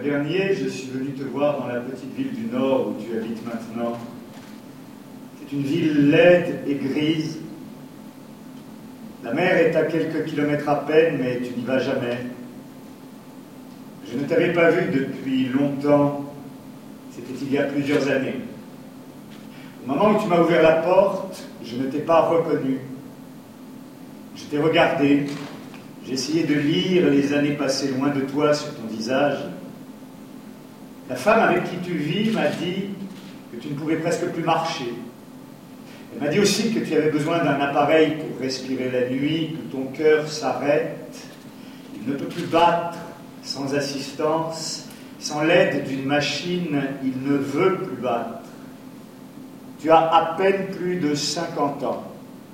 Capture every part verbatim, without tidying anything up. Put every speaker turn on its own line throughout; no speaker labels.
mois dernier, je suis venu te voir dans la petite ville du Nord où tu habites maintenant. C'est une ville laide et grise. La mer est à quelques kilomètres à peine, mais tu n'y vas jamais. Je ne t'avais pas vu depuis longtemps. C'était il y a plusieurs années. Au moment où tu m'as ouvert la porte, je ne t'ai pas reconnu. Je t'ai regardé. J'ai essayé de lire les années passées loin de toi sur ton visage. La femme avec qui tu vis m'a dit que tu ne pouvais presque plus marcher. Elle m'a dit aussi que tu avais besoin d'un appareil pour respirer la nuit, que ton cœur s'arrête. Il ne peut plus battre sans assistance, sans l'aide d'une machine, il ne veut plus battre. Tu as à peine plus de cinquante ans.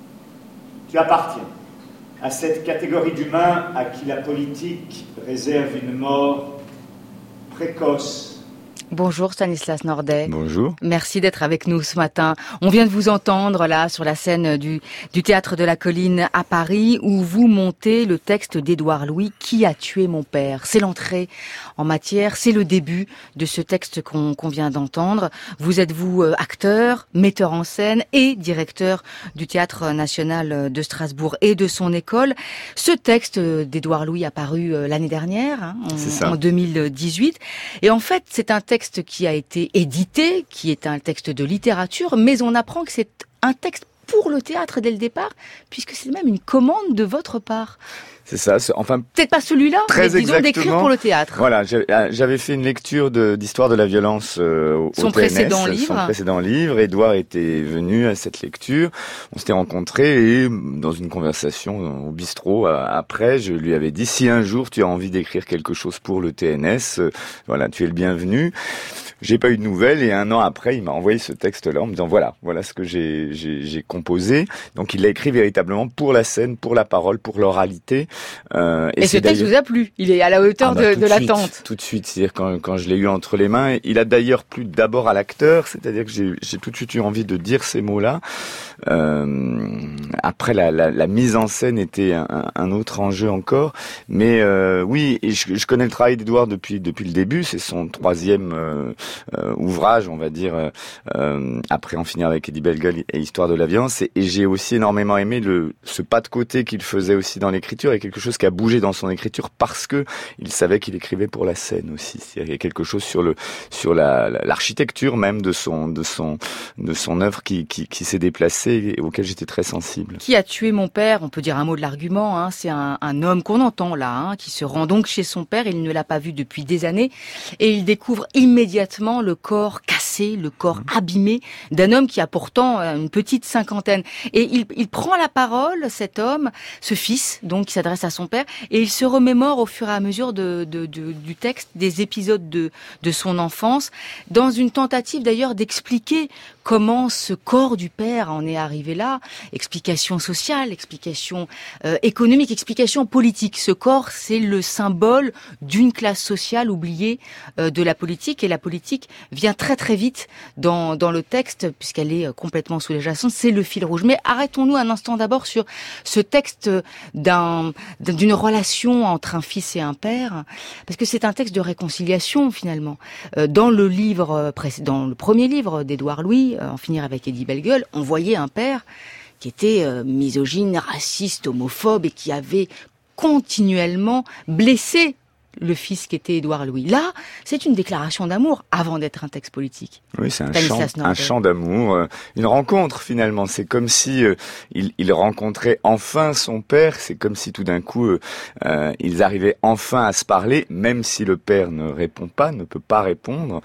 Tu appartiens à cette catégorie d'humains à qui la politique réserve une mort précoce.
Bonjour Stanislas Nordet.
Bonjour.
Merci d'être avec nous ce matin. On vient de vous entendre là sur la scène du, du Théâtre de la Colline à Paris où vous montez le texte d'Édouard Louis, Qui a tué mon père. C'est l'entrée en matière, c'est le début de ce texte qu'on, qu'on vient d'entendre. Vous êtes vous euh, acteur, metteur en scène et directeur du Théâtre national de Strasbourg et de son école. Ce texte d'Édouard Louis a paru euh, l'année dernière, hein, en, en deux mille dix-huit. Et en fait, c'est un texte qui a été édité, qui est un texte de littérature, mais on apprend que c'est un texte pour le théâtre dès le départ, puisque c'est même une commande de votre part.
C'est ça, c'est, enfin...
Peut-être pas celui-là,
très
mais disons d'écrire pour le théâtre.
Voilà, j'avais fait une lecture de, d'histoire de la violence euh, au,
son
au T N S,
précédent livre.
Son précédent livre. Édouard était venu à cette lecture. On s'était rencontrés et dans une conversation au bistrot, après, je lui avais dit, si un jour tu as envie d'écrire quelque chose pour le T N S, euh, voilà, tu es le bienvenu. J'ai pas eu de nouvelles et un an après, il m'a envoyé ce texte-là en me disant voilà, voilà ce que j'ai, j'ai, j'ai composé. Donc il l'a écrit véritablement pour la scène, pour la parole, pour l'oralité. Euh,
et, et ce texte vous a plu? Il est à la hauteur ah bah, de, de l'attente.
Tout de suite, c'est-à-dire quand, quand je l'ai eu entre les mains, il a d'ailleurs plu d'abord à l'acteur, c'est-à-dire que j'ai, j'ai tout de suite eu envie de dire ces mots-là. Euh, après, la, la, la mise en scène était un, un autre enjeu encore, mais euh, oui, et je, je connais le travail d'Édouard depuis depuis le début. C'est son troisième euh, Euh, ouvrage, on va dire, euh, euh, après En finir avec Eddie Bellegueule et Histoire de la violence. Et, et j'ai aussi énormément aimé le, ce pas de côté qu'il faisait aussi dans l'écriture, et quelque chose qui a bougé dans son écriture parce que il savait qu'il écrivait pour la scène aussi. Il y a quelque chose sur le, sur la, la l'architecture même de son, de son, de son œuvre qui, qui, qui s'est déplacée et auquel j'étais très sensible.
Qui a tué mon père? On peut dire un mot de l'argument. Hein. C'est un, un homme qu'on entend là, hein, qui se rend donc chez son père. Il ne l'a pas vu depuis des années et il découvre immédiatement le corps cassé, le corps abîmé d'un homme qui a pourtant une petite cinquantaine. Et il, il prend la parole, cet homme, ce fils, donc, qui s'adresse à son père, et il se remémore au fur et à mesure de, de, de, du texte des épisodes de, de son enfance, dans une tentative d'ailleurs d'expliquer comment ce corps du père en est arrivé là. Explication sociale, explication euh, économique, explication politique. Ce corps, c'est le symbole d'une classe sociale oubliée euh, de la politique, et la politique vient très très vite dans, dans le texte, puisqu'elle est complètement sous-jacente, c'est le fil rouge. Mais arrêtons-nous un instant d'abord sur ce texte d'un, d'une relation entre un fils et un père, parce que c'est un texte de réconciliation finalement. Dans le livre, dans le premier livre d'Édouard Louis, En finir avec Eddie Bellegueule, on voyait un père qui était misogyne, raciste, homophobe, et qui avait continuellement blessé le fils qui était Édouard Louis. Là, c'est une déclaration d'amour avant d'être un texte politique.
Oui, c'est un chant, un chant d'amour, euh, une rencontre finalement. C'est comme si euh, il, il rencontrait enfin son père. C'est comme si tout d'un coup euh, euh, ils arrivaient enfin à se parler, même si le père ne répond pas, ne peut pas répondre.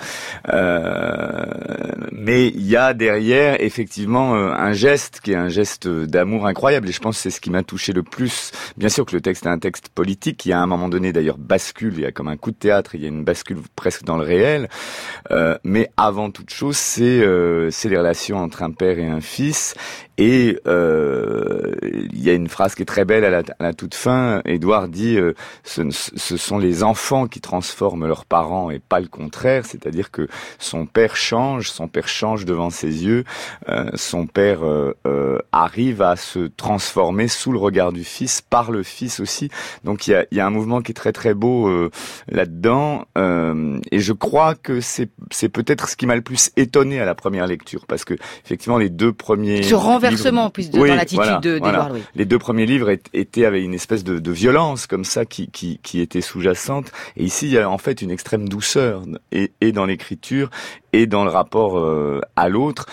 Euh, mais il y a derrière effectivement euh, un geste qui est un geste d'amour incroyable. Et je pense que c'est ce qui m'a touché le plus. Bien sûr que le texte est un texte politique qui à un moment donné d'ailleurs bascule. Il y a comme un coup de théâtre, il y a une bascule presque dans le réel. Euh, mais avant toute chose, c'est euh, c'est les relations entre un père et un fils. Et euh, il y a une phrase qui est très belle à la, à la toute fin. Édouard dit euh, ce, ce sont les enfants qui transforment leurs parents et pas le contraire. C'est-à-dire que son père change, son père change devant ses yeux. Euh, son père euh, euh, arrive à se transformer sous le regard du fils, par le fils aussi. Donc il y a, il y a un mouvement qui est très très beau propos euh, là-dedans. Euh, et je crois que c'est, c'est peut-être ce qui m'a le plus étonné à la première lecture, parce que effectivement les deux premiers
ce renversement
livres,
plus de,
oui,
dans l'attitude
voilà,
de, d'Édouard
voilà.
Louis.
Les deux premiers livres étaient avec une espèce de, de violence comme ça qui, qui, qui était sous-jacente. Et ici, il y a en fait une extrême douceur et, et dans l'écriture et dans le rapport euh, à l'autre.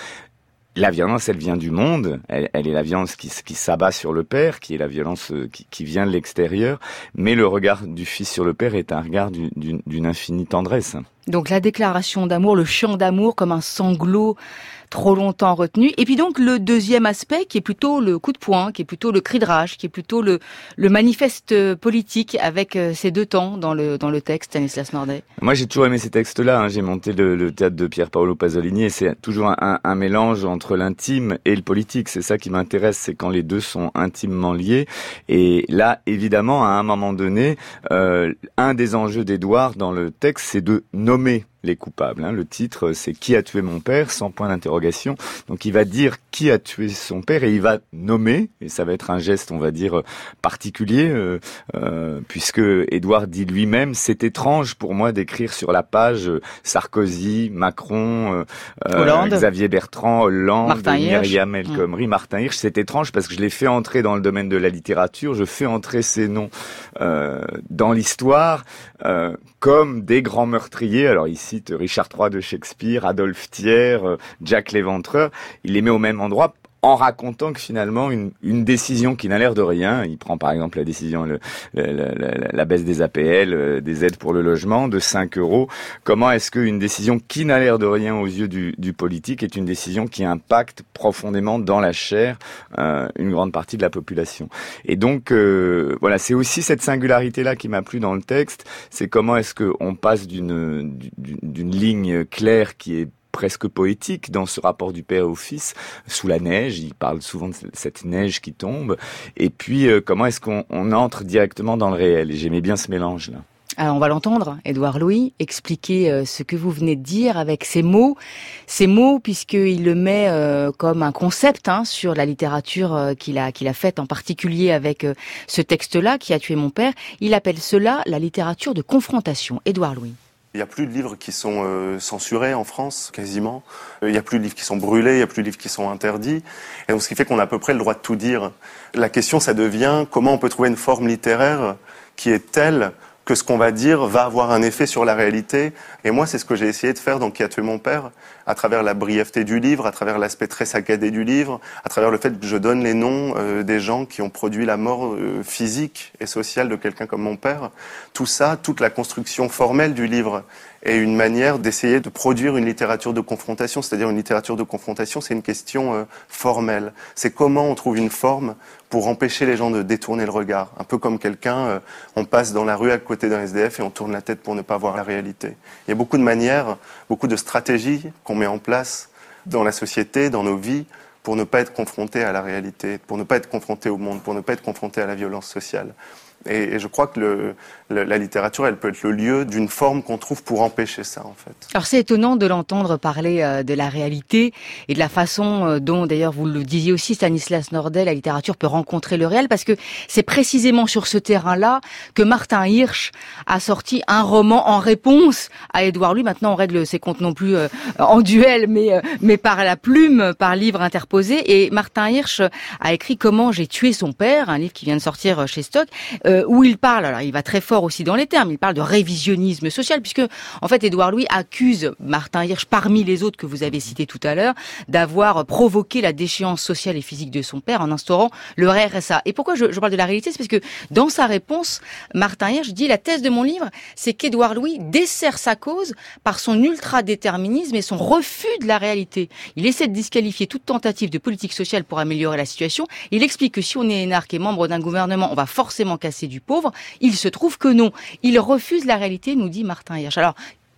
La violence, elle vient du monde, elle, elle est la violence qui, qui s'abat sur le père, qui est la violence qui, qui vient de l'extérieur, mais le regard du fils sur le père est un regard d'une, d'une, d'une infinie tendresse.
Donc la déclaration d'amour, le chant d'amour comme un sanglot trop longtemps retenu. Et puis donc le deuxième aspect qui est plutôt le coup de poing, qui est plutôt le cri de rage, qui est plutôt le, le manifeste politique avec ces deux temps dans le, dans le texte, Stanislas Nordet.
Moi j'ai toujours aimé ces textes-là, hein. J'ai monté le, le théâtre de Pier Paolo Pasolini et c'est toujours un, un mélange entre l'intime et le politique. C'est ça qui m'intéresse, c'est quand les deux sont intimement liés. Et là, évidemment, à un moment donné, euh, un des enjeux d'Édouard dans le texte, c'est de nommer les coupables. Hein. Le titre, c'est « Qui a tué mon père ?» sans point d'interrogation. Donc il va dire qui a tué son père et il va nommer, et ça va être un geste, on va dire, particulier, euh, euh, puisque Édouard dit lui-même « C'est étrange pour moi d'écrire sur la page Sarkozy, Macron, euh, Xavier Bertrand, Hollande,
Martin
Myriam
Hirsch.
El Khomri, mmh. Martin Hirsch. C'est étrange parce que je les fais entrer dans le domaine de la littérature, je fais entrer ces noms euh, dans l'histoire euh, comme des grands meurtriers. » Alors ici, Richard trois de Shakespeare, Adolphe Thiers, Jack l'Éventreur, il les met au même endroit en racontant que finalement une, une décision qui n'a l'air de rien, il prend par exemple la décision, le, le, le, la baisse des A P L, euh, des aides pour le logement de cinq euros, comment est-ce qu'une décision qui n'a l'air de rien aux yeux du, du politique est une décision qui impacte profondément dans la chair euh, une grande partie de la population. Et donc euh, voilà, c'est aussi cette singularité-là qui m'a plu dans le texte, c'est comment est-ce qu'on passe d'une, d'une, d'une ligne claire qui est presque poétique dans ce rapport du père au fils, sous la neige, il parle souvent de cette neige qui tombe, et puis euh, comment est-ce qu'on on entre directement dans le réel, et j'aimais bien ce mélange-là.
Alors on va l'entendre, Édouard Louis, expliquer euh, ce que vous venez de dire avec ces mots, ces mots puisqu'il le met euh, comme un concept hein, sur la littérature euh, qu'il a qu'il a faite, en particulier avec euh, ce texte-là, Qui a tué mon père. Il appelle cela la littérature de confrontation. Édouard Louis.
Il n'y a plus de livres qui sont euh, censurés en France, quasiment. Euh, il n'y a plus de livres qui sont brûlés, il n'y a plus de livres qui sont interdits. Et donc, ce qui fait qu'on a à peu près le droit de tout dire. La question, ça devient comment on peut trouver une forme littéraire qui est telle que ce qu'on va dire va avoir un effet sur la réalité. Et moi, c'est ce que j'ai essayé de faire dans Qui a tué mon père, à travers la brièveté du livre, à travers l'aspect très saccadé du livre, à travers le fait que je donne les noms euh, des gens qui ont produit la mort euh, physique et sociale de quelqu'un comme mon père. Tout ça, toute la construction formelle du livre est une manière d'essayer de produire une littérature de confrontation. C'est-à-dire une littérature de confrontation, c'est une question euh, formelle. C'est comment on trouve une forme pour empêcher les gens de détourner le regard. Un peu comme quelqu'un, euh, on passe dans la rue à côté d'un S D F et on tourne la tête pour ne pas voir la réalité. Il y a beaucoup de manières, beaucoup de stratégies qu'on met en place dans la société, dans nos vies, pour ne pas être confronté à la réalité, pour ne pas être confronté au monde, pour ne pas être confronté à la violence sociale. Et, et je crois que le, le, la littérature, elle peut être le lieu d'une forme qu'on trouve pour empêcher ça, en fait.
Alors c'est étonnant de l'entendre parler euh, de la réalité et de la façon euh, dont, d'ailleurs, vous le disiez aussi, Stanislas Nordet, la littérature peut rencontrer le réel, parce que c'est précisément sur ce terrain-là que Martin Hirsch a sorti un roman en réponse à Édouard Louis. Maintenant, on règle ses comptes non plus euh, en duel, mais euh, mais par la plume, par livre interposé. Et Martin Hirsch a écrit Comment j'ai tué son père, un livre qui vient de sortir chez Stock. Euh, où il parle, alors il va très fort aussi dans les termes, il parle de révisionnisme social, puisque en fait Édouard Louis accuse Martin Hirsch, parmi les autres que vous avez cités tout à l'heure, d'avoir provoqué la déchéance sociale et physique de son père en instaurant le R S A. Et pourquoi je, je parle de la réalité, c'est parce que dans sa réponse, Martin Hirsch dit « La thèse de mon livre, c'est qu'Édouard Louis dessert sa cause par son ultra-déterminisme et son refus de la réalité. Il essaie de disqualifier toute tentative de politique sociale pour améliorer la situation. Il explique que si on est énarque et membre d'un gouvernement, on va forcément casser du pauvre. Il se trouve que non. Il refuse la réalité, nous dit Martin Hirsch. Alors,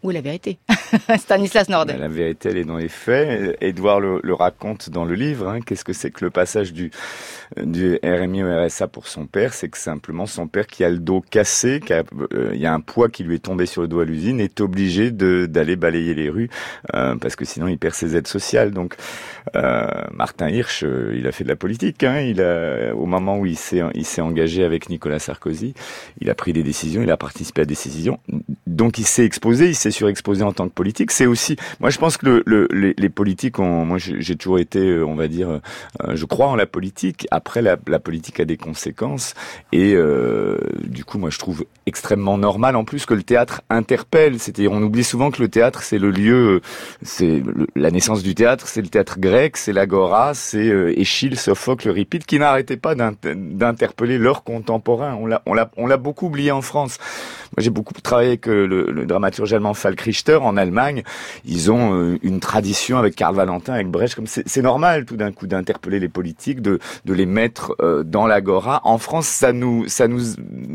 Où est la vérité? Stanislas Nordet.
La vérité, elle est dans les faits. Édouard le, le raconte dans le livre. Hein. Qu'est-ce que c'est que le passage du, du R M I au R S A pour son père? C'est que simplement son père qui a le dos cassé, qui a, euh, il y a un poids qui lui est tombé sur le dos à l'usine, est obligé de, d'aller balayer les rues euh, parce que sinon il perd ses aides sociales. Donc euh, Martin Hirsch, euh, il a fait de la politique. Hein. Il a, au moment où il s'est, il s'est engagé avec Nicolas Sarkozy, il a pris des décisions, il a participé à des décisions. Donc il s'est exposé, il s'est surexposé en tant que politique. C'est aussi, moi je pense que le, le, les, les politiques ont, moi j'ai, j'ai toujours été, on va dire, euh, je crois en la politique. Après la, la politique a des conséquences et euh, du coup moi je trouve extrêmement normal en plus que le théâtre interpelle. C'est-à-dire on oublie souvent que le théâtre c'est le lieu, c'est le, la naissance du théâtre, c'est le théâtre grec, c'est l'agora, c'est euh, Échille, Sophocle, Euripide qui n'arrêtaient pas d'inter- d'interpeller leurs contemporains. On l'a, on l'a, on l'a beaucoup oublié en France. Moi j'ai beaucoup travaillé avec euh, le, le dramaturge allemand Falk Richter en Allemagne. Ils ont euh, une tradition avec Karl Valentin, avec Brecht. Comme c'est, c'est normal tout d'un coup d'interpeller les politiques, de, de les mettre euh, dans l'agora. En France, ça nous, ça nous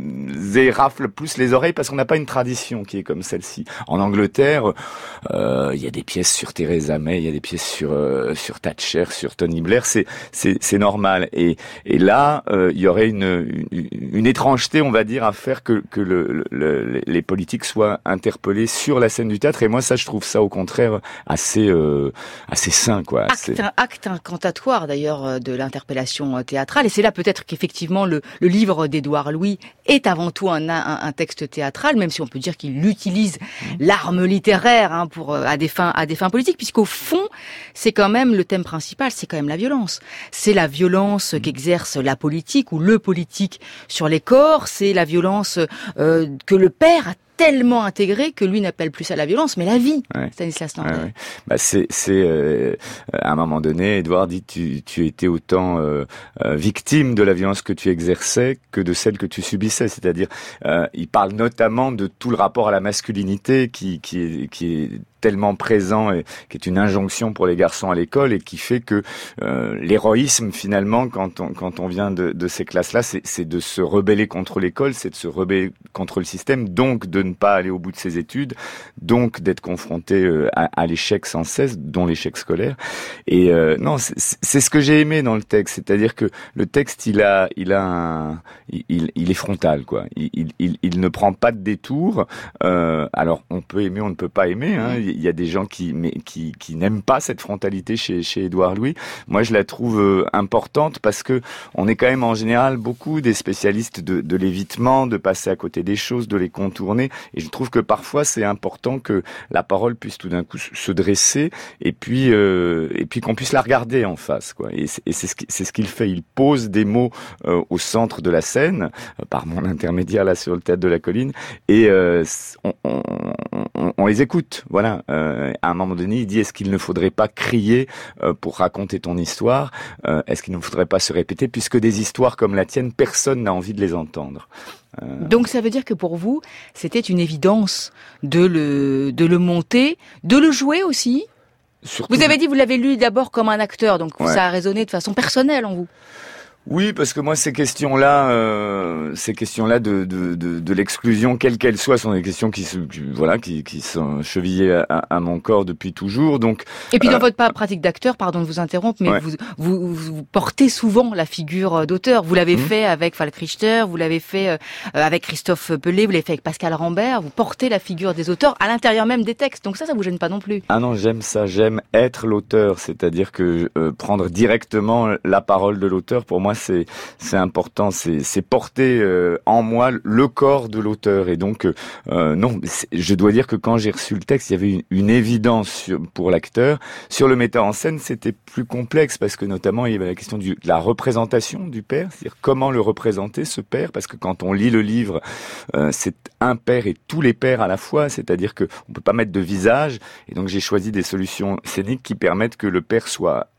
érafle plus les oreilles parce qu'on n'a pas une tradition qui est comme celle-ci. En Angleterre, euh, il y a des pièces sur Theresa May, il y a des pièces sur euh, sur Thatcher, sur Tony Blair. C'est c'est, c'est normal. Et et là, euh, il y aurait une, une une étrangeté, on va dire, à faire que que le, le, les politiques soient interpellés sur la scène du théâtre. Et moi, ça, je trouve ça au contraire assez assez, euh, assez sain, quoi.
Acte,
C'est...
acte incantatoire d'ailleurs de l'interpellation théâtrale, et c'est là peut-être qu'effectivement le, le livre d'Édouard Louis est avant tout un, un, un texte théâtral, même si on peut dire qu'il utilise l'arme littéraire hein, pour à des fins à des fins politiques, puisqu'au fond c'est quand même le thème principal, c'est quand même la violence. C'est la violence qu'exerce la politique ou le politique sur les corps, c'est la violence euh, que le père a tellement intégré que lui n'appelle plus ça la violence, mais la vie. Ouais. Stanislas Nordet. Ouais, ouais.
Bah c'est, c'est euh, à un moment donné, Édouard dit tu, tu étais autant euh, euh, victime de la violence que tu exerçais que de celle que tu subissais. C'est-à-dire, euh, il parle notamment de tout le rapport à la masculinité qui, qui est, qui est tellement présent et qui est une injonction pour les garçons à l'école et qui fait que euh, l'héroïsme finalement quand on quand on vient de, de ces classes-là, c'est, c'est de se rebeller contre l'école, c'est de se rebeller contre le système, donc de ne pas aller au bout de ses études, donc d'être confronté euh, à, à l'échec sans cesse, dont l'échec scolaire. Et euh, non, c'est, c'est ce que j'ai aimé dans le texte, c'est-à-dire que le texte il a il a un, il, il est frontal quoi. Il, il il ne prend pas de détour. Euh, alors on peut aimer, on ne peut pas aimer. Hein. Il y a des gens qui, mais, qui, qui n'aiment pas cette frontalité chez, chez Édouard Louis. Moi, je la trouve euh, importante parce que on est quand même en général beaucoup des spécialistes de, de l'évitement, de passer à côté des choses, de les contourner. Et je trouve que parfois, c'est important que la parole puisse tout d'un coup se dresser et puis, euh, et puis qu'on puisse la regarder en face, quoi. Et c'est, et c'est ce qui, c'est ce qu'il fait. Il pose des mots euh, au centre de la scène, euh, par mon intermédiaire là sur le théâtre de la Colline, et euh, on, on, on, on les écoute. Voilà. Euh, à un moment donné, il dit est-ce qu'il ne faudrait pas crier euh, pour raconter ton histoire euh, Est-ce qu'il ne faudrait pas se répéter puisque des histoires comme la tienne, personne n'a envie de les entendre. Euh...
Donc ça veut dire que pour vous, c'était une évidence de le de le monter, de le jouer aussi. Surtout... Vous avez dit vous l'avez lu d'abord comme un acteur, donc ouais. Ça a résonné de façon personnelle en vous.
Oui, parce que moi ces questions-là, euh, ces questions-là de, de, de, de l'exclusion, quelle qu'elle soit, sont des questions qui, se, qui voilà, qui, qui sont chevillées à, à mon corps depuis toujours. Donc.
Et puis dans euh, votre pratique d'acteur, pardon de vous interrompre, mais ouais. vous, vous vous portez souvent la figure d'auteur. Vous l'avez mmh. fait avec Falk Richter, vous l'avez fait euh, avec Christophe Pelé, vous l'avez fait avec Pascal Rambert. Vous portez la figure des auteurs à l'intérieur même des textes. Donc ça, ça vous gêne pas non plus.
Ah non, j'aime ça. J'aime être l'auteur, c'est-à-dire que euh, prendre directement la parole de l'auteur, pour moi. C'est, c'est important, c'est, c'est porter euh, en moi le corps de l'auteur. Et donc, euh, non, je dois dire que quand j'ai reçu le texte, il y avait une, une évidence sur, pour l'acteur. Sur le metteur en scène, c'était plus complexe parce que notamment, il y avait la question du, de la représentation du père, c'est-à-dire comment le représenter, ce père, parce que quand on lit le livre, euh, c'est un père et tous les pères à la fois, c'est-à-dire que on peut pas mettre de visage. Et donc, j'ai choisi des solutions scéniques qui permettent que le père soit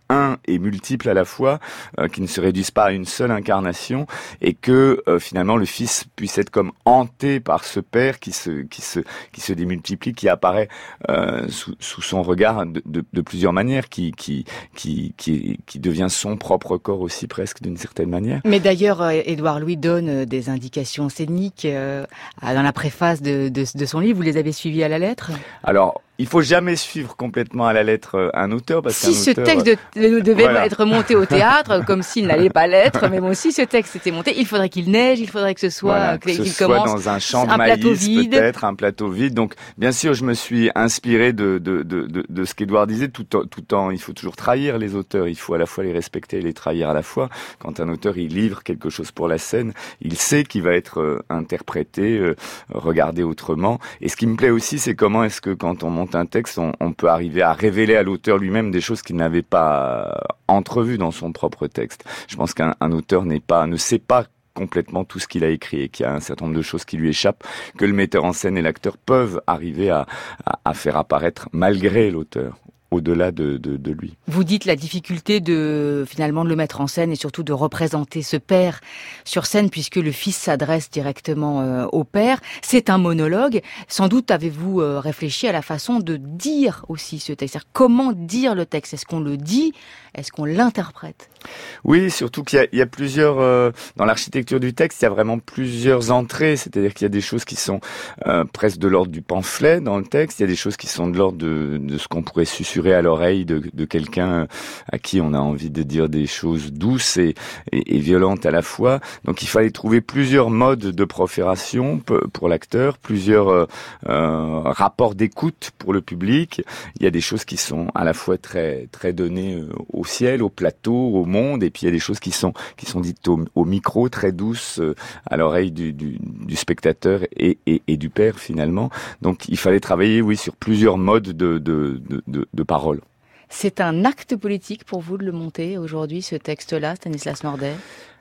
un et multiple à la fois, euh, qui ne se réduisent pas à une seule incarnation, et que euh, finalement le Fils puisse être comme hanté par ce Père qui se qui se qui se démultiplie, qui apparaît euh, sous, sous son regard de, de, de plusieurs manières, qui qui qui qui qui devient son propre corps aussi presque d'une certaine manière.
Mais d'ailleurs, euh, Édouard Louis donne euh, des indications scéniques euh, dans la préface de, de de son livre. Vous les avez suivies à la lettre?
Alors, il faut jamais suivre complètement à la lettre un auteur, parce
si
qu'un
ce
auteur,
texte de, de, devait
voilà.
être monté au théâtre, comme s'il n'allait pas l'être, mais bon, si ce texte était monté, il faudrait qu'il neige, il faudrait que ce soit,
voilà, que
qu'il
ce soit
commence
dans un champ de
un
maïs,
plateau vide.
peut-être un plateau vide. Donc, bien sûr, je me suis inspiré de de de de, de ce qu'Édouard disait, tout en, tout en, il faut toujours trahir les auteurs. Il faut à la fois les respecter et les trahir à la fois. Quand un auteur il livre quelque chose pour la scène, il sait qu'il va être euh, interprété, euh, regardé autrement. Et ce qui me plaît aussi, c'est comment est-ce que quand on monte un texte, on, on peut arriver à révéler à l'auteur lui-même des choses qu'il n'avait pas entrevues dans son propre texte. Je pense qu'un un auteur n'est pas, ne sait pas complètement tout ce qu'il a écrit, et qu'il y a un certain nombre de choses qui lui échappent, que le metteur en scène et l'acteur peuvent arriver à, à, à faire apparaître malgré l'auteur, au-delà de, de, de lui.
Vous dites la difficulté de finalement de le mettre en scène et surtout de représenter ce père sur scène, puisque le fils s'adresse directement euh, au père. C'est un monologue. Sans doute avez-vous euh, réfléchi à la façon de dire aussi ce texte. C'est-à-dire comment dire le texte. Est-ce qu'on le dit? Est-ce qu'on l'interprète?
Oui, surtout qu'il y a, il y a plusieurs... Euh, dans l'architecture du texte, il y a vraiment plusieurs entrées. C'est-à-dire qu'il y a des choses qui sont euh, presque de l'ordre du pamphlet dans le texte. Il y a des choses qui sont de l'ordre de, de ce qu'on pourrait susurrer à l'oreille de, de quelqu'un à qui on a envie de dire des choses douces et, et, et violentes à la fois. Donc il fallait trouver plusieurs modes de profération pour l'acteur, plusieurs euh, euh, rapports d'écoute pour le public. Il y a des choses qui sont à la fois très très données au ciel, au plateau, au monde, et puis il y a des choses qui sont qui sont dites au, au micro, très douces à l'oreille du, du, du spectateur et, et, et du père finalement. Donc il fallait travailler, oui, sur plusieurs modes de de de, de, de parole.
C'est un acte politique pour vous de le monter aujourd'hui, ce texte-là, Stanislas Nordet?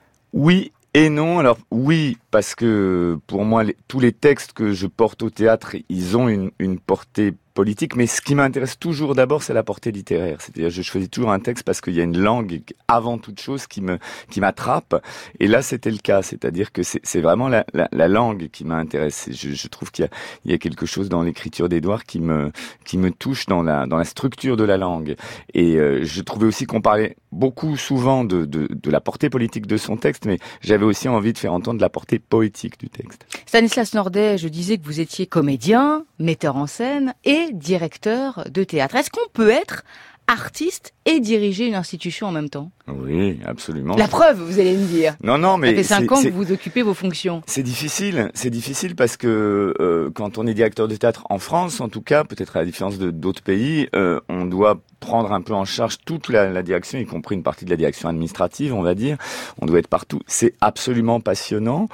Oui et non. Alors oui, parce que pour moi, les, tous les textes que je porte au théâtre, ils ont une, une portée politique, mais ce qui m'intéresse toujours d'abord, c'est la portée littéraire. C'est-à-dire, je choisis toujours un texte parce qu'il y a une langue avant toute chose qui me qui m'attrape. Et là, c'était le cas. C'est-à-dire que c'est, c'est vraiment la, la, la langue qui m'a intéressé. Je, je trouve qu'il y a, il y a quelque chose dans l'écriture d'Édouard qui me qui me touche dans la dans la structure de la langue. Et euh, je trouvais aussi qu'on parlait beaucoup souvent de, de de la portée politique de son texte, mais j'avais aussi envie de faire entendre la portée poétique du texte.
Stanislas Nordet, je disais que vous étiez comédien, metteur en scène et directeur de théâtre. Est-ce qu'on peut être artiste et diriger une institution en même temps?
Oui, absolument.
La preuve, vous allez me dire.
Non, non, mais
ça fait cinq
c'est,
ans
c'est,
que vous occupez vos fonctions.
C'est difficile, c'est difficile parce que euh, quand on est directeur de théâtre en France, en tout cas, peut-être à la différence de d'autres pays, euh, on doit prendre un peu en charge toute la, la direction, y compris une partie de la direction administrative, on va dire. On doit être partout. C'est absolument passionnant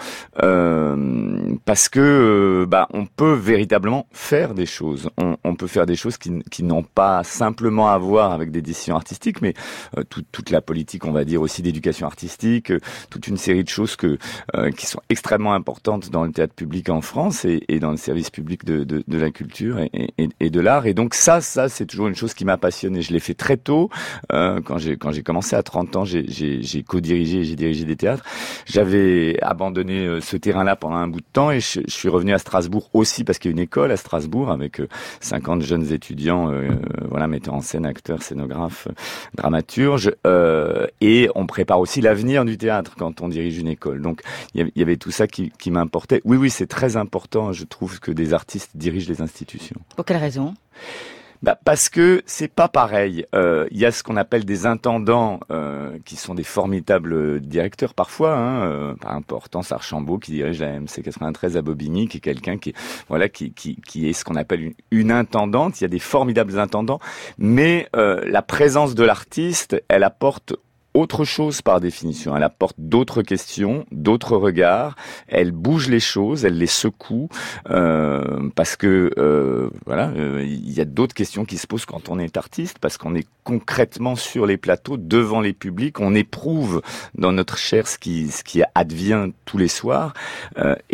euh, parce que euh, bah on peut véritablement faire des choses. On, on peut faire des choses qui, qui n'ont pas simplement à voir avec des décisions artistiques, mais euh, tout, toute la politique, on va dire aussi d'éducation artistique, euh, toute une série de choses que euh, qui sont extrêmement importantes dans le théâtre public en France et, et dans le service public de, de, de la culture et, et, et de l'art. Et donc ça, ça c'est toujours une chose qui m'a passionné. Je l'ai fait très tôt. Euh, quand j'ai quand j'ai commencé à trente ans, j'ai j'ai, j'ai co-dirigé, j'ai dirigé des théâtres. J'avais abandonné euh, ce terrain-là pendant un bout de temps et je, je suis revenu à Strasbourg aussi parce qu'il y a une école à Strasbourg avec euh, cinquante jeunes étudiants, euh, voilà, metteurs en scène, acteurs, scénographes, dramaturges, euh, et on prépare aussi l'avenir du théâtre quand on dirige une école. Donc il y avait tout ça qui, qui m'importait. Oui, oui, c'est très important. Je trouve que des artistes dirigent les institutions.
Pour quelle raison?
Bah parce que c'est pas pareil. Il euh, y a ce qu'on appelle des intendants euh, qui sont des formidables directeurs parfois. Hein, euh, par importance, Archambault qui dirige la M C quatre-vingt-treize à Bobigny, qui est quelqu'un qui voilà qui qui qui est ce qu'on appelle une, une intendante. Il y a des formidables intendants, mais euh, la présence de l'artiste, elle apporte autre chose par définition. Elle apporte d'autres questions, d'autres regards. Elle bouge les choses, elle les secoue euh, parce que euh, voilà, euh, il y a d'autres questions qui se posent quand on est artiste, parce qu'on est concrètement sur les plateaux, devant les publics, on éprouve dans notre chair ce qui ce qui advient tous les soirs, euh, et donc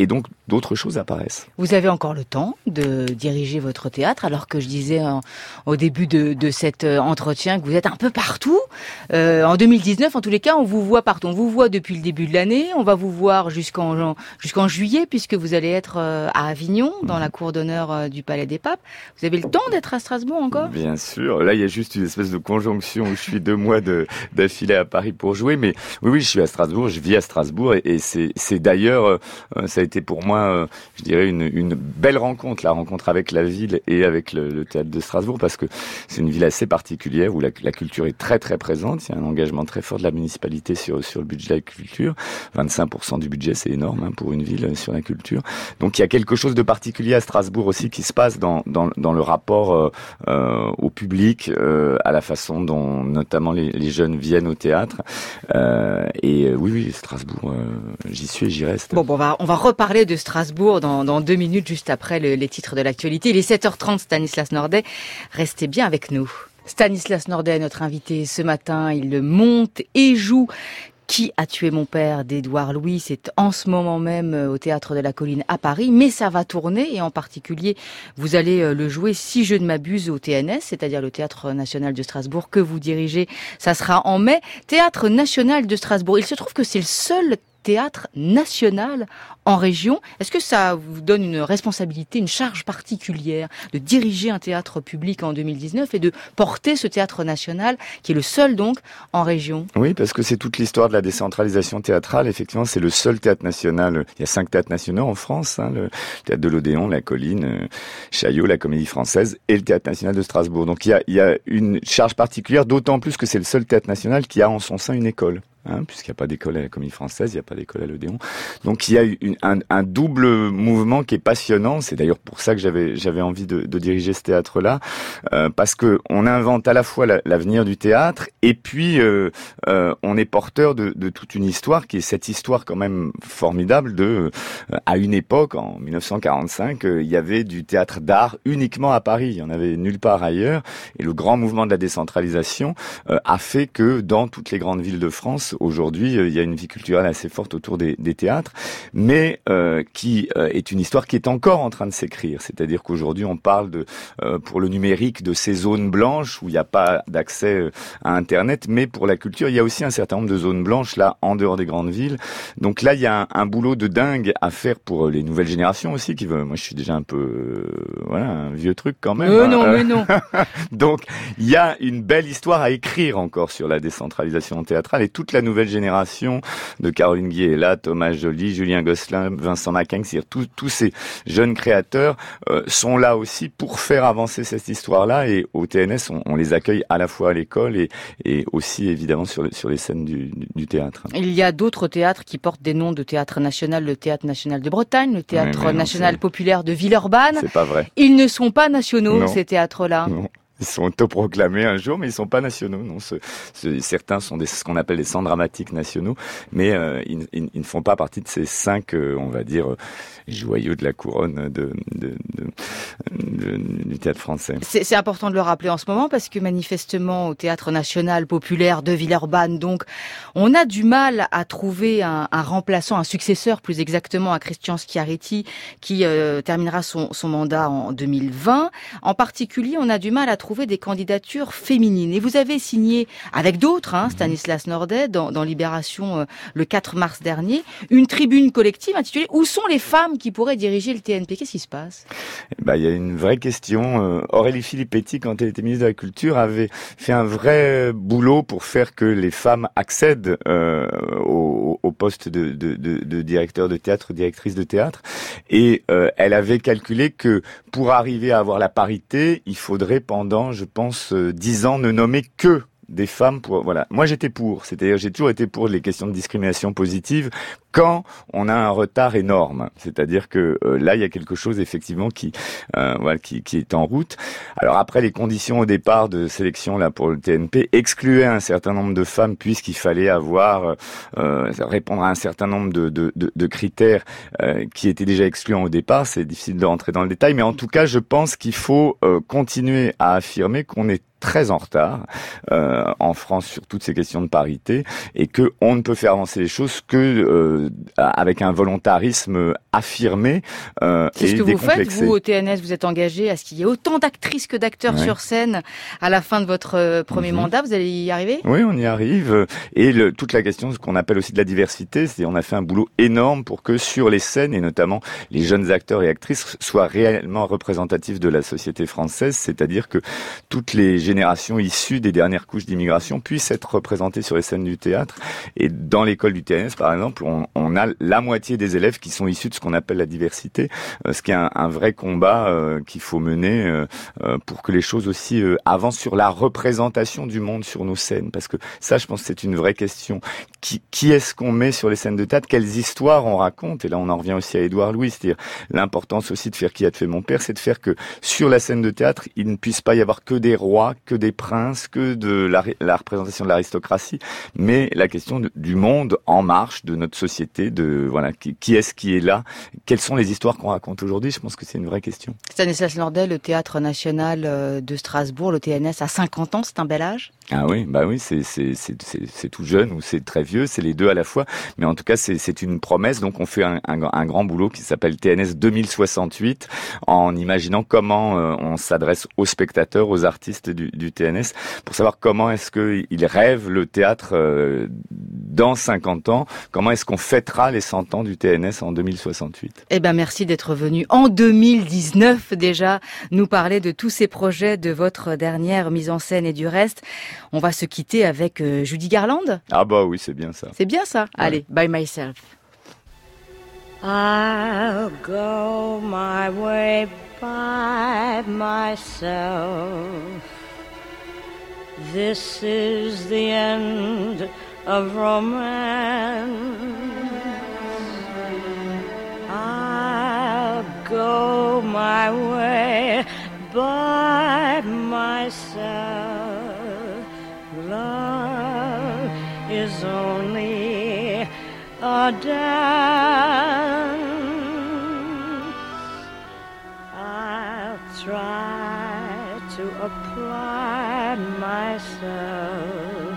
d'autres choses apparaissent.
Vous avez encore le temps de diriger votre théâtre, alors que je disais en, au début de, de cet entretien que vous êtes un peu partout. Euh, en deux mille dix-neuf, en tous les cas, on vous voit partout. On vous voit depuis le début de l'année. On va vous voir jusqu'en jusqu'en juillet, puisque vous allez être à Avignon, dans la cour d'honneur du Palais des Papes. Vous avez le temps d'être à Strasbourg encore ?
Bien sûr. Là, il y a juste une espèce de conjonction où je suis deux mois de, d'affilée à Paris pour jouer. Mais oui, oui, je suis à Strasbourg, je vis à Strasbourg. Et, et c'est, c'est d'ailleurs, euh, ça a été pour moi, euh, je dirais, une, une belle rencontre, la rencontre avec la ville et avec le, le théâtre de Strasbourg, parce que c'est une ville assez particulière où la, la culture est très très présente. Il y a un engagement très fort de la municipalité sur, sur le budget de la culture. vingt-cinq pour cent du budget, c'est énorme hein, pour une ville sur la culture. Donc il y a quelque chose de particulier à Strasbourg aussi qui se passe dans, dans, dans le rapport euh, euh, au public, euh, à la façon dont notamment les, les jeunes viennent au théâtre. Euh, et euh, oui, oui, Strasbourg, euh, j'y suis et j'y reste.
Bon, bon, on va, on va reparler de Strasbourg dans, dans deux minutes, juste après le, les titres de l'actualité. Il est sept heures trente, Stanislas Nordet. Restez bien avec nous. Stanislas Nordet est notre invité ce matin. Il monte et joue Qui a tué mon père d'Édouard Louis. C'est en ce moment même au Théâtre de la Colline à Paris, mais ça va tourner et en particulier, vous allez le jouer, si je ne m'abuse, au T N S, c'est-à-dire le Théâtre National de Strasbourg que vous dirigez. Ça sera en mai. Théâtre National de Strasbourg. Il se trouve que c'est le seul théâtre national en région. Est-ce que ça vous donne une responsabilité, une charge particulière de diriger un théâtre public en deux mille dix-neuf et de porter ce théâtre national qui est le seul donc en région?
Oui, parce que c'est toute l'histoire de la décentralisation théâtrale. Effectivement, c'est le seul théâtre national. Il y a cinq théâtres nationaux en France, hein, le théâtre de l'Odéon, la Colline, euh, Chaillot, la Comédie Française et le théâtre national de Strasbourg. Donc il y a, il y a une charge particulière, d'autant plus que c'est le seul théâtre national qui a en son sein une école. Hein, puisqu'il n'y a pas d'école à la Comédie Française, il n'y a pas d'école à l'Odéon. Donc il y a une, un, un double mouvement qui est passionnant. C'est d'ailleurs pour ça que j'avais j'avais envie de, de diriger ce théâtre-là, euh, parce que on invente à la fois la, l'avenir du théâtre et puis euh, euh, on est porteur de, de toute une histoire qui est cette histoire quand même formidable de euh, à une époque en dix-neuf cent quarante-cinq, euh, il y avait du théâtre d'art uniquement à Paris. Il y en avait nulle part ailleurs. Et le grand mouvement de la décentralisation euh, a fait que dans toutes les grandes villes de France aujourd'hui, il y a une vie culturelle assez forte autour des, des théâtres, mais euh, qui euh, est une histoire qui est encore en train de s'écrire. C'est-à-dire qu'aujourd'hui, on parle de, euh, pour le numérique, de ces zones blanches où il n'y a pas d'accès à Internet, mais pour la culture, il y a aussi un certain nombre de zones blanches là, en dehors des grandes villes. Donc là, il y a un, un boulot de dingue à faire pour les nouvelles générations aussi. Qui veulent, moi, je suis déjà un peu, euh, voilà, un vieux truc quand même.
Euh,
hein.
non, mais non.
Donc, il y a une belle histoire à écrire encore sur la décentralisation théâtrale et toute la nouvelle génération de Caroline Guillet est là, Thomas Joly, Julien Gosselin, Vincent Macaigne, c'est-à-dire tous, tous ces jeunes créateurs euh, sont là aussi pour faire avancer cette histoire-là. Et au T N S, on, on les accueille à la fois à l'école et, et aussi évidemment sur, sur les scènes du, du, du théâtre.
Il y a d'autres théâtres qui portent des noms de théâtre national, le Théâtre National de Bretagne, le Théâtre
oui,
National
non,
populaire de Villeurbanne.
C'est pas vrai.
Ils ne sont pas nationaux,
non.
ces théâtres-là.
Non. Ils sont autoproclamés un jour, mais ils sont pas nationaux. Non, ce, ce, certains sont des, ce qu'on appelle des centres dramatiques nationaux, mais euh, ils, ils, ils ne font pas partie de ces cinq, euh, on va dire, joyaux de la couronne de, de, de, de, du théâtre français.
C'est, c'est important de le rappeler en ce moment parce que manifestement au Théâtre National populaire de Villeurbanne, donc, on a du mal à trouver un, un remplaçant, un successeur plus exactement à Christian Schiaretti qui euh, terminera son, son mandat en deux mille vingt. En particulier, on a du mal à trouver des candidatures féminines. Et vous avez signé avec d'autres, hein, Stanislas Nordet, dans, dans Libération euh, le quatre mars dernier, une tribune collective intitulée « Où sont les femmes qui pourraient diriger le T N P ?» Qu'est-ce qui se passe?
Bah, il y a une vraie question. Aurélie Filippetti, quand elle était ministre de la Culture, avait fait un vrai boulot pour faire que les femmes accèdent euh, au, au poste de, de, de, de directeur de théâtre, directrice de théâtre. Et euh, elle avait calculé que pour arriver à avoir la parité, il faudrait pendant je pense, dix ans, ne nommer que des femmes pour, voilà. Moi, j'étais pour. C'est-à-dire, j'ai toujours été pour les questions de discrimination positive quand on a un retard énorme. C'est-à-dire que euh, là, il y a quelque chose, effectivement, qui, euh, voilà, qui, qui est en route. Alors après, les conditions au départ de sélection, là, pour le T N P, excluaient un certain nombre de femmes puisqu'il fallait avoir, euh, répondre à un certain nombre de, de, de, de critères euh, qui étaient déjà excluants au départ. C'est difficile de rentrer dans le détail, mais en tout cas, je pense qu'il faut euh, continuer à affirmer qu'on est très en retard euh, en France sur toutes ces questions de parité et que on ne peut faire avancer les choses que euh, avec un volontarisme affirmé euh, et
Qu'est-ce que vous faites,
décomplexé.
vous, au T N S, vous êtes engagé à ce qu'il y ait autant d'actrices que d'acteurs
Ouais.
sur scène à la fin de votre euh, premier
Mhm.
mandat. Vous allez y arriver?
Oui, on y arrive. Et le, toute la question, ce qu'on appelle aussi de la diversité, c'est on a fait un boulot énorme pour que sur les scènes, et notamment les jeunes acteurs et actrices, soient réellement représentatifs de la société française, c'est-à-dire que toutes les générations issues des dernières couches d'immigration puissent être représentées sur les scènes du théâtre. Et dans l'école du T N S, par exemple, on, on a la moitié des élèves qui sont issus de ce qu'on appelle la diversité, euh, ce qui est un, un vrai combat euh, qu'il faut mener euh, euh, pour que les choses aussi euh, avancent sur la représentation du monde sur nos scènes. Parce que ça, je pense que c'est une vraie question. Qui, qui est-ce qu'on met sur les scènes de théâtre? Quelles histoires on raconte? Et là, on en revient aussi à Édouard Louis, c'est-à-dire l'importance aussi de faire Qui a fait mon père, c'est de faire que sur la scène de théâtre, il ne puisse pas y avoir que des rois, que des princes, que de la, la représentation de l'aristocratie, mais la question de, du monde en marche, de notre société, de voilà, qui, qui est-ce qui est là? Quelles sont les histoires qu'on raconte aujourd'hui? Je pense que c'est une vraie question.
Stanislas Nordet, le Théâtre National de Strasbourg, le T N S, à cinquante ans, c'est un bel âge?
Ah oui, bah oui, c'est c'est c'est c'est, c'est tout jeune ou c'est très vieux, c'est les deux à la fois. Mais en tout cas, c'est c'est une promesse. Donc on fait un, un, un grand boulot qui s'appelle T N S deux mille soixante-huit, en imaginant comment euh, on s'adresse aux spectateurs, aux artistes du, du T N S, pour savoir comment est-ce que ils rêvent le théâtre euh, dans cinquante ans. Comment est-ce qu'on fêtera les cent ans du T N S en deux mille soixante-huit?
Eh ben, merci d'être venu en deux mille dix-neuf déjà nous parler de tous ces projets, de votre dernière mise en scène et du reste. On va se quitter avec euh, Judy Garland.
Ah bah oui, c'est bien ça.
C'est bien ça.
Ouais.
Allez, By Myself.
I'll go my way by myself. This is the end of romance. I'll go my way by myself. Love is only a dance. I'll try to apply myself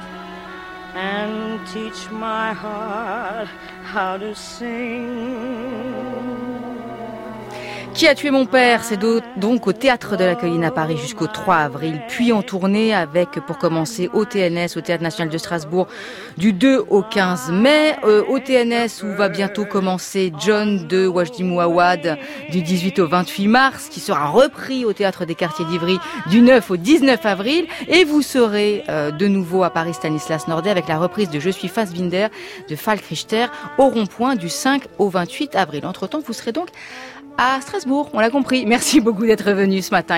and teach my heart how to sing.
Qui a tué mon père? C'est donc au Théâtre de la Colline à Paris jusqu'au trois avril, puis en tournée avec, pour commencer, au T N S, au Théâtre National de Strasbourg, du deux au quinze mai. Euh, au T N S, où va bientôt commencer John de Wajdi Mouawad, du dix-huit au vingt-huit mars, qui sera repris au Théâtre des Quartiers d'Ivry du neuf au dix-neuf avril. Et vous serez euh, de nouveau à Paris, Stanislas Nordet, avec la reprise de Je suis Fassbinder de Falk Richter au Rond-Point du cinq au vingt-huit avril. Entre-temps, vous serez donc à Strasbourg, on l'a compris. Merci beaucoup d'être venu ce matin.